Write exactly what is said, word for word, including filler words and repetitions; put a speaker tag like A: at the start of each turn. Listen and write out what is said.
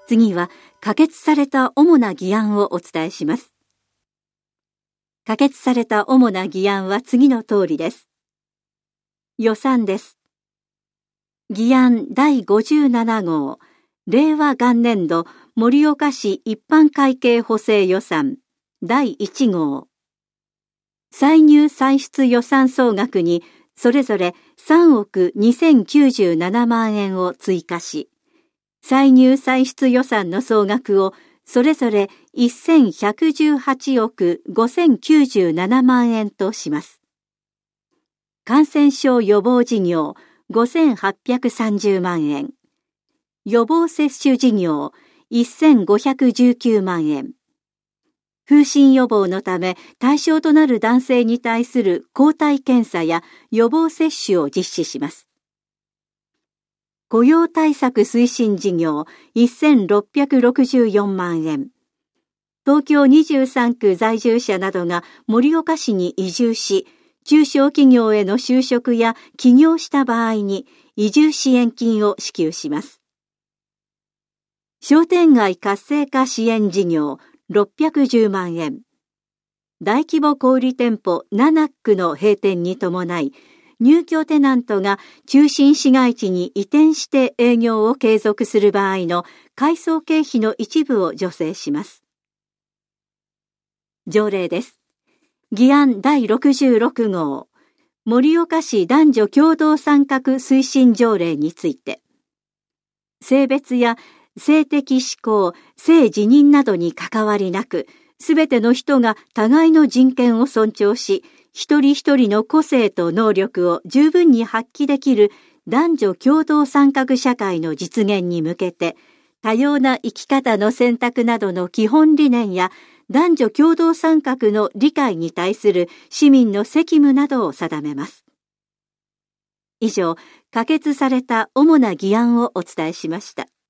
A: 次は可決された主な議案をお伝えします。可決された主な議案は次の通りです。予算です。議案だいごじゅうなな号、令和元年度盛岡市一般会計補正予算だいいち号。歳入歳出予算総額にそれぞれさんおくにせんきゅうじゅうななまん円を追加し、歳入歳出予算の総額をそれぞれせんひゃくじゅうはちおくごせんきゅうじゅうななまん円とします。感染症予防事業ごせんはっぴゃくさんじゅうまん円、予防接種事業せんごひゃくじゅうきゅうまん円、風疹予防のため対象となる男性に対する抗体検査や予防接種を実施します。雇用対策推進事業せんろっぴゃくろくじゅうよんまん円、東京にじゅうさんく在住者などが盛岡市に移住し、中小企業への就職や起業した場合に移住支援金を支給します。商店街活性化支援事業ろっぴゃくじゅうまん円、大規模小売店舗ナナックの閉店に伴い、入居テナントが中心市街地に移転して営業を継続する場合の改装経費の一部を助成します。条例です。議案だいろくじゅうろく号、盛岡市男女共同参画推進条例について、性別や性的指向、性自認などに関わりなく、すべての人が互いの人権を尊重し、一人一人の個性と能力を十分に発揮できる男女共同参画社会の実現に向けて、多様な生き方の選択などの基本理念や男女共同参画の理解に対する市民の責務などを定めます。以上、可決された主な議案をお伝えしました。